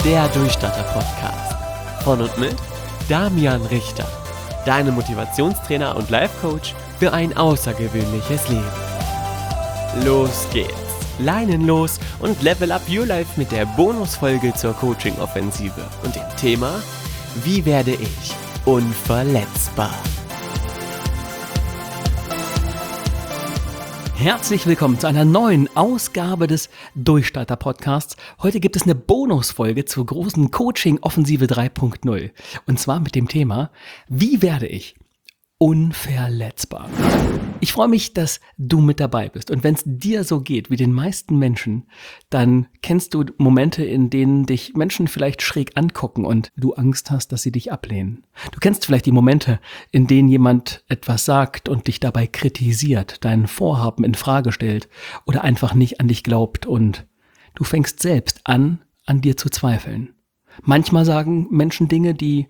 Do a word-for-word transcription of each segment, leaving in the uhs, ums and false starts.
der Durchstarter-Podcast. Von und mit Damian Richter, deinem Motivationstrainer und Life-Coach für ein außergewöhnliches Leben. Los geht's, Leinen los und level up your life mit der Bonusfolge zur Coaching-Offensive und dem Thema: Wie werde ich unverletzbar? Herzlich willkommen zu einer neuen Ausgabe des Durchstarter-Podcasts. Heute gibt es eine Bonusfolge zur großen Coaching-Offensive drei Punkt null. Und zwar mit dem Thema: Wie werde ich unverletzbar? Ich freue mich, dass du mit dabei bist. Und wenn es dir so geht wie den meisten Menschen, dann kennst du Momente, in denen dich Menschen vielleicht schräg angucken und du Angst hast, dass sie dich ablehnen. Du kennst vielleicht die Momente, in denen jemand etwas sagt und dich dabei kritisiert, dein Vorhaben in Frage stellt oder einfach nicht an dich glaubt und du fängst selbst an, an dir zu zweifeln. Manchmal sagen Menschen Dinge, die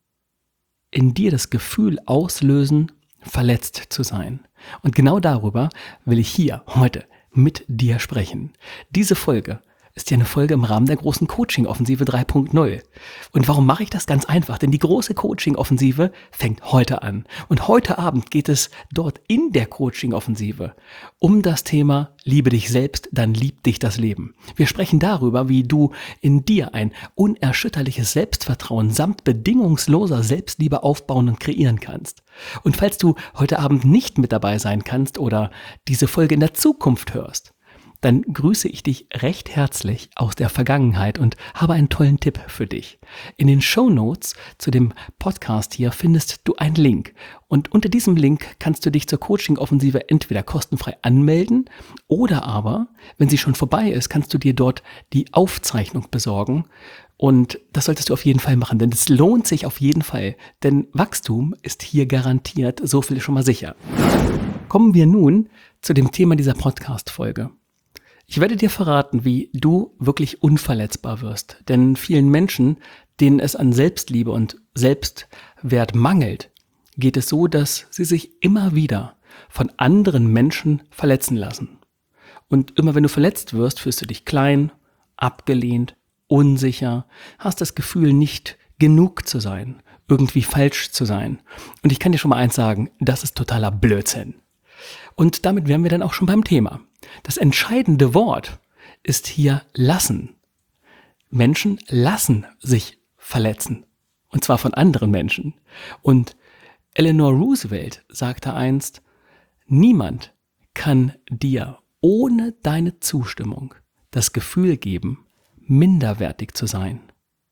in dir das Gefühl auslösen, verletzt zu sein. Und genau darüber will ich hier heute mit dir sprechen. Diese Folge ist ja eine Folge im Rahmen der großen Coaching-Offensive drei Punkt null. Und warum mache ich das? Ganz einfach, denn die große Coaching-Offensive fängt heute an. Und heute Abend geht es dort in der Coaching-Offensive um das Thema: Liebe dich selbst, dann liebt dich das Leben. Wir sprechen darüber, wie du in dir ein unerschütterliches Selbstvertrauen samt bedingungsloser Selbstliebe aufbauen und kreieren kannst. Und falls du heute Abend nicht mit dabei sein kannst oder diese Folge in der Zukunft hörst, dann grüße ich dich recht herzlich aus der Vergangenheit und habe einen tollen Tipp für dich. In den Shownotes zu dem Podcast hier findest du einen Link. Und unter diesem Link kannst du dich zur Coaching-Offensive entweder kostenfrei anmelden oder aber, wenn sie schon vorbei ist, kannst du dir dort die Aufzeichnung besorgen. Und das solltest du auf jeden Fall machen, denn es lohnt sich auf jeden Fall. Denn Wachstum ist hier garantiert, so viel ist schon mal sicher. Kommen wir nun zu dem Thema dieser Podcast-Folge. Ich werde dir verraten, wie du wirklich unverletzbar wirst. Denn vielen Menschen, denen es an Selbstliebe und Selbstwert mangelt, geht es so, dass sie sich immer wieder von anderen Menschen verletzen lassen. Und immer wenn du verletzt wirst, fühlst du dich klein, abgelehnt, unsicher, hast das Gefühl, nicht genug zu sein, irgendwie falsch zu sein. Und ich kann dir schon mal eins sagen, das ist totaler Blödsinn. Und damit wären wir dann auch schon beim Thema. Das entscheidende Wort ist hier lassen. Menschen lassen sich verletzen. Und zwar von anderen Menschen. Und Eleanor Roosevelt sagte einst: Niemand kann dir ohne deine Zustimmung das Gefühl geben, minderwertig zu sein.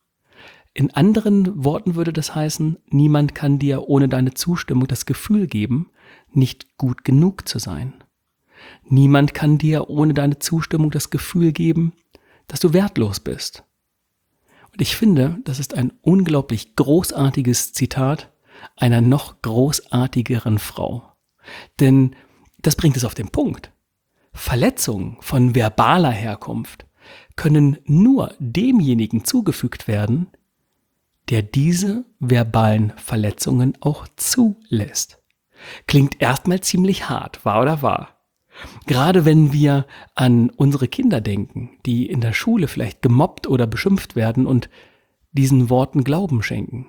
In anderen Worten würde das heißen: Niemand kann dir ohne deine Zustimmung das Gefühl geben, nicht gut genug zu sein. Niemand kann dir ohne deine Zustimmung das Gefühl geben, dass du wertlos bist. Und ich finde, das ist ein unglaublich großartiges Zitat einer noch großartigeren Frau. Denn das bringt es auf den Punkt. Verletzungen von verbaler Herkunft können nur demjenigen zugefügt werden, der diese verbalen Verletzungen auch zulässt. Klingt erstmal ziemlich hart, wahr oder wahr? Gerade wenn wir an unsere Kinder denken, die in der Schule vielleicht gemobbt oder beschimpft werden und diesen Worten Glauben schenken.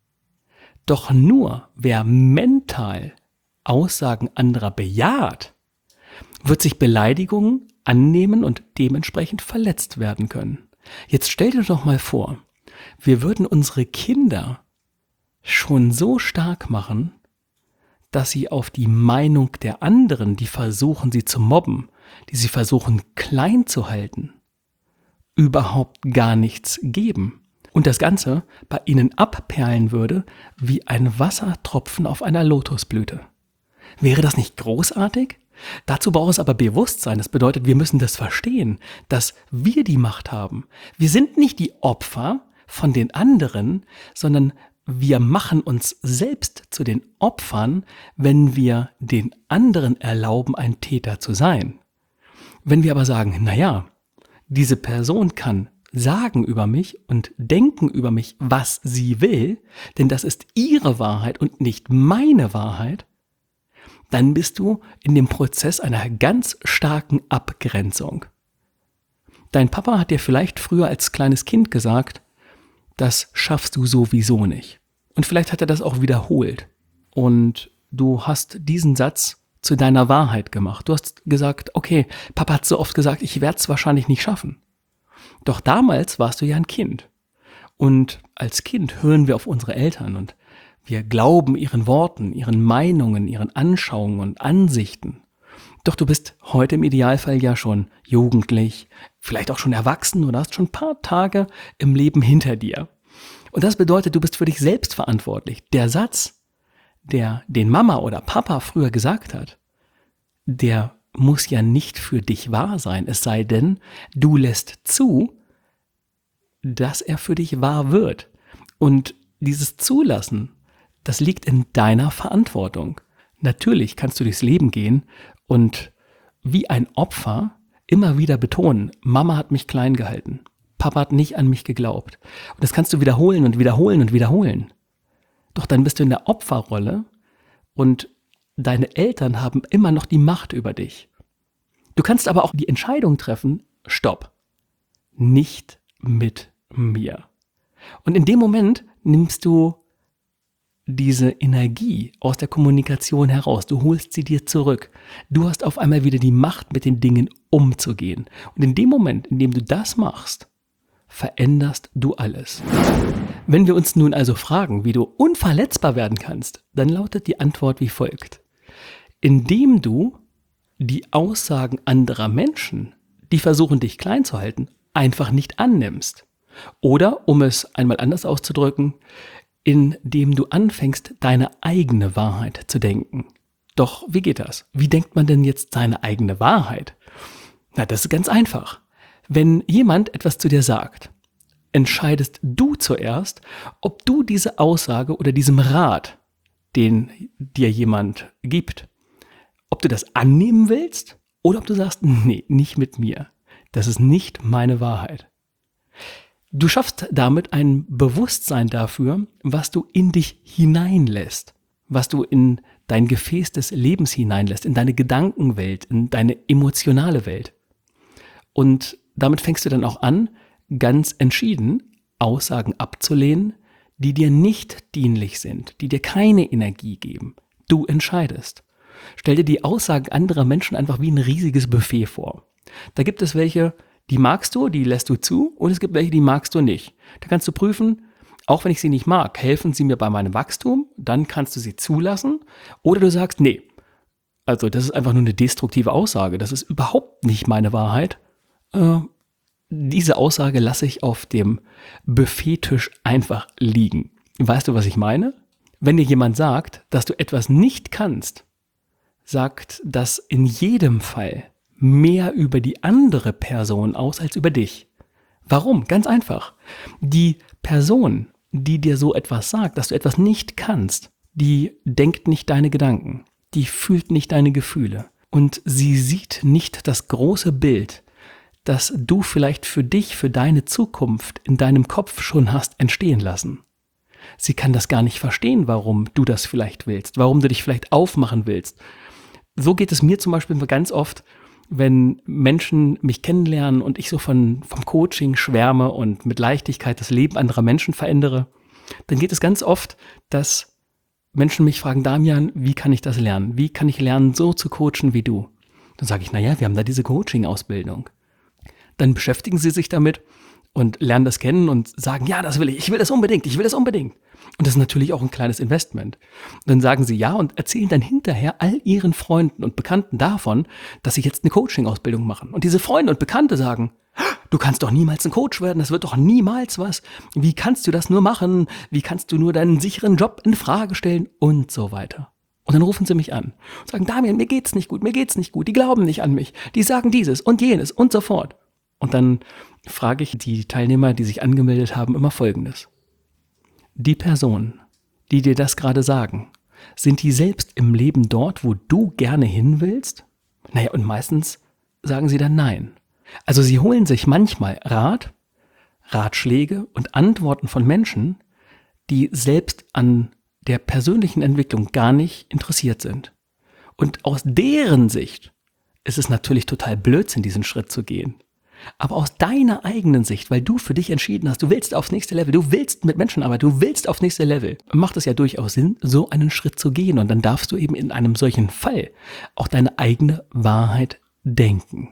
Doch nur wer mental Aussagen anderer bejaht, wird sich Beleidigungen annehmen und dementsprechend verletzt werden können. Jetzt stell dir doch mal vor, wir würden unsere Kinder schon so stark machen, dass sie auf die Meinung der anderen, die versuchen, sie zu mobben, die sie versuchen, klein zu halten, überhaupt gar nichts geben. Und das Ganze bei ihnen abperlen würde wie ein Wassertropfen auf einer Lotusblüte. Wäre das nicht großartig? Dazu braucht es aber Bewusstsein. Das bedeutet, wir müssen das verstehen, dass wir die Macht haben. Wir sind nicht die Opfer von den anderen, sondern wir machen uns selbst zu den Opfern, wenn wir den anderen erlauben, ein Täter zu sein. Wenn wir aber sagen, naja, diese Person kann sagen über mich und denken über mich, was sie will, denn das ist ihre Wahrheit und nicht meine Wahrheit, dann bist du in dem Prozess einer ganz starken Abgrenzung. Dein Papa hat dir vielleicht früher als kleines Kind gesagt, das schaffst du sowieso nicht. Und vielleicht hat er das auch wiederholt. Und du hast diesen Satz zu deiner Wahrheit gemacht. Du hast gesagt, okay, Papa hat so oft gesagt, ich werde es wahrscheinlich nicht schaffen. Doch damals warst du ja ein Kind. Und als Kind hören wir auf unsere Eltern und wir glauben ihren Worten, ihren Meinungen, ihren Anschauungen und Ansichten. Doch du bist heute im Idealfall ja schon jugendlich, vielleicht auch schon erwachsen oder hast schon ein paar Tage im Leben hinter dir. Und das bedeutet, du bist für dich selbst verantwortlich. Der Satz, der den Mama oder Papa früher gesagt hat, der muss ja nicht für dich wahr sein, es sei denn, du lässt zu, dass er für dich wahr wird. Und dieses Zulassen, das liegt in deiner Verantwortung. Natürlich kannst du durchs Leben gehen und wie ein Opfer immer wieder betonen, Mama hat mich klein gehalten, Papa hat nicht an mich geglaubt. Und das kannst du wiederholen und wiederholen und wiederholen. Doch dann bist du in der Opferrolle und deine Eltern haben immer noch die Macht über dich. Du kannst aber auch die Entscheidung treffen, stopp, nicht mit mir. Und in dem Moment nimmst du diese Energie aus der Kommunikation heraus. Du holst sie dir zurück. Du hast auf einmal wieder die Macht, mit den Dingen umzugehen. Und in dem Moment, in dem du das machst, veränderst du alles. Wenn wir uns nun also fragen, wie du unverletzbar werden kannst, dann lautet die Antwort wie folgt. Indem du die Aussagen anderer Menschen, die versuchen, dich klein zu halten, einfach nicht annimmst. Oder, um es einmal anders auszudrücken, indem du anfängst, deine eigene Wahrheit zu denken. Doch wie geht das? Wie denkt man denn jetzt seine eigene Wahrheit? Na, das ist ganz einfach. Wenn jemand etwas zu dir sagt, entscheidest du zuerst, ob du diese Aussage oder diesem Rat, den dir jemand gibt, ob du das annehmen willst oder ob du sagst, nee, nicht mit mir. Das ist nicht meine Wahrheit. Du schaffst damit ein Bewusstsein dafür, was du in dich hineinlässt, was du in dein Gefäß des Lebens hineinlässt, in deine Gedankenwelt, in deine emotionale Welt. Und damit fängst du dann auch an, ganz entschieden Aussagen abzulehnen, die dir nicht dienlich sind, die dir keine Energie geben. Du entscheidest. Stell dir die Aussagen anderer Menschen einfach wie ein riesiges Buffet vor. Da gibt es welche, die magst du, die lässt du zu, und es gibt welche, die magst du nicht. Da kannst du prüfen, auch wenn ich sie nicht mag, helfen sie mir bei meinem Wachstum, dann kannst du sie zulassen. Oder du sagst, nee, also das ist einfach nur eine destruktive Aussage, das ist überhaupt nicht meine Wahrheit. Äh, diese Aussage lasse ich auf dem Buffettisch einfach liegen. Weißt du, was ich meine? Wenn dir jemand sagt, dass du etwas nicht kannst, sagt das in jedem Fall mehr über die andere Person aus als über dich. Warum? Ganz einfach. Die Person, die dir so etwas sagt, dass du etwas nicht kannst, die denkt nicht deine Gedanken, die fühlt nicht deine Gefühle und sie sieht nicht das große Bild, das du vielleicht für dich, für deine Zukunft in deinem Kopf schon hast entstehen lassen. Sie kann das gar nicht verstehen, warum du das vielleicht willst, warum du dich vielleicht aufmachen willst. So geht es mir zum Beispiel ganz oft, wenn Menschen mich kennenlernen und ich so von, vom Coaching schwärme und mit Leichtigkeit das Leben anderer Menschen verändere, dann geht es ganz oft, dass Menschen mich fragen, Damian, wie kann ich das lernen? Wie kann ich lernen, so zu coachen wie du? Dann sage ich, naja, wir haben da diese Coaching-Ausbildung. Dann beschäftigen sie sich damit und lernen das kennen und sagen, ja, das will ich, ich will das unbedingt, ich will das unbedingt. Und das ist natürlich auch ein kleines Investment. Und dann sagen sie ja und erzählen dann hinterher all ihren Freunden und Bekannten davon, dass sie jetzt eine Coaching-Ausbildung machen. Und diese Freunde und Bekannte sagen, du kannst doch niemals ein Coach werden, das wird doch niemals was. Wie kannst du das nur machen? Wie kannst du nur deinen sicheren Job in Frage stellen? Und so weiter. Und dann rufen sie mich an und sagen, Damian, mir geht's nicht gut, mir geht's nicht gut, die glauben nicht an mich, die sagen dieses und jenes und so fort. Und dann frage ich die Teilnehmer, die sich angemeldet haben, immer Folgendes. Die Personen, die dir das gerade sagen, sind die selbst im Leben dort, wo du gerne hin willst? Naja, und meistens sagen sie dann nein. Also sie holen sich manchmal Rat, Ratschläge und Antworten von Menschen, die selbst an der persönlichen Entwicklung gar nicht interessiert sind. Und aus deren Sicht ist es natürlich total Blödsinn, diesen Schritt zu gehen. aber aus deiner eigenen Sicht, weil du für dich entschieden hast, du willst aufs nächste Level, du willst mit Menschen arbeiten, du willst aufs nächste Level, macht es ja durchaus Sinn, so einen Schritt zu gehen. Und dann darfst du eben in einem solchen Fall auch deine eigene Wahrheit denken.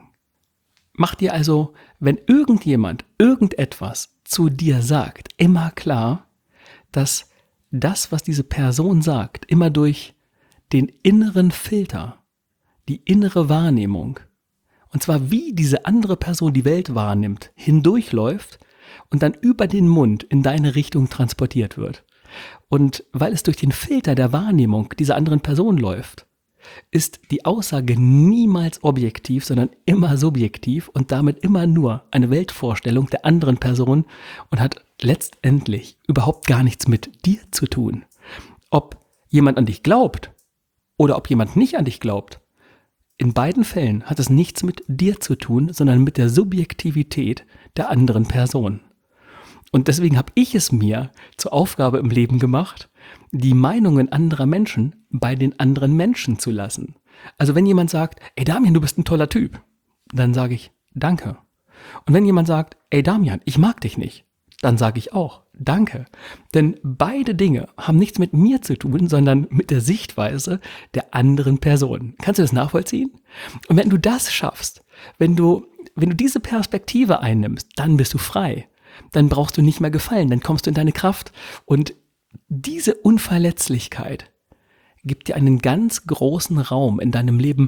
Mach dir also, wenn irgendjemand irgendetwas zu dir sagt, immer klar, dass das, was diese Person sagt, immer durch den inneren Filter, die innere Wahrnehmung, und zwar wie diese andere Person die Welt wahrnimmt, hindurchläuft und dann über den Mund in deine Richtung transportiert wird. Und weil es durch den Filter der Wahrnehmung dieser anderen Person läuft, ist die Aussage niemals objektiv, sondern immer subjektiv und damit immer nur eine Weltvorstellung der anderen Person und hat letztendlich überhaupt gar nichts mit dir zu tun. Ob jemand an dich glaubt oder ob jemand nicht an dich glaubt, in beiden Fällen hat es nichts mit dir zu tun, sondern mit der Subjektivität der anderen Person. Und deswegen habe ich es mir zur Aufgabe im Leben gemacht, die Meinungen anderer Menschen bei den anderen Menschen zu lassen. Also wenn jemand sagt, ey Damian, du bist ein toller Typ, dann sage ich, danke. Und wenn jemand sagt, ey Damian, ich mag dich nicht, dann sage ich auch, danke. Denn beide Dinge haben nichts mit mir zu tun, sondern mit der Sichtweise der anderen Person. Kannst du das nachvollziehen? Und wenn du das schaffst, wenn du, wenn du diese Perspektive einnimmst, dann bist du frei. Dann brauchst du nicht mehr gefallen, dann kommst du in deine Kraft. Und diese Unverletzlichkeit gibt dir einen ganz großen Raum in deinem Leben,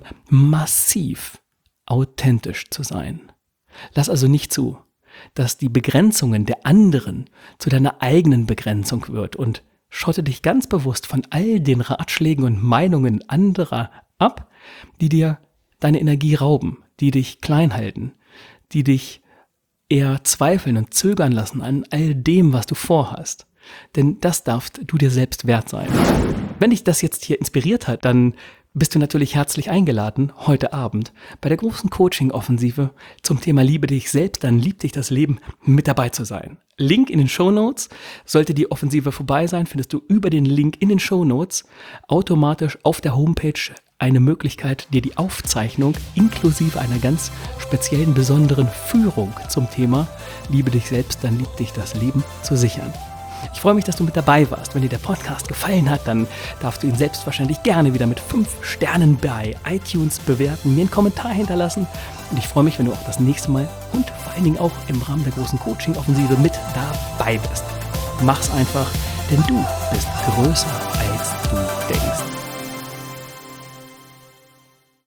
massiv authentisch zu sein. Lass also nicht zu, dass die Begrenzungen der anderen zu deiner eigenen Begrenzung wird und schotte dich ganz bewusst von all den Ratschlägen und Meinungen anderer ab, die dir deine Energie rauben, die dich klein halten, die dich eher zweifeln und zögern lassen an all dem, was du vorhast. Denn das darfst du dir selbst wert sein. Wenn dich das jetzt hier inspiriert hat, dann bist du natürlich herzlich eingeladen, heute Abend bei der großen Coaching-Offensive zum Thema Liebe dich selbst, dann liebt dich das Leben, mit dabei zu sein. Link in den Shownotes. Sollte die Offensive vorbei sein, findest du über den Link in den Shownotes automatisch auf der Homepage eine Möglichkeit, dir die Aufzeichnung inklusive einer ganz speziellen, besonderen Führung zum Thema Liebe dich selbst, dann liebt dich das Leben zu sichern. Ich freue mich, dass du mit dabei warst. Wenn dir der Podcast gefallen hat, dann darfst du ihn selbstverständlich gerne wieder mit fünf Sternen bei iTunes bewerten, mir einen Kommentar hinterlassen. Und ich freue mich, wenn du auch das nächste Mal und vor allen Dingen auch im Rahmen der großen Coaching-Offensive mit dabei bist. Mach's einfach, denn du bist größer, als du denkst.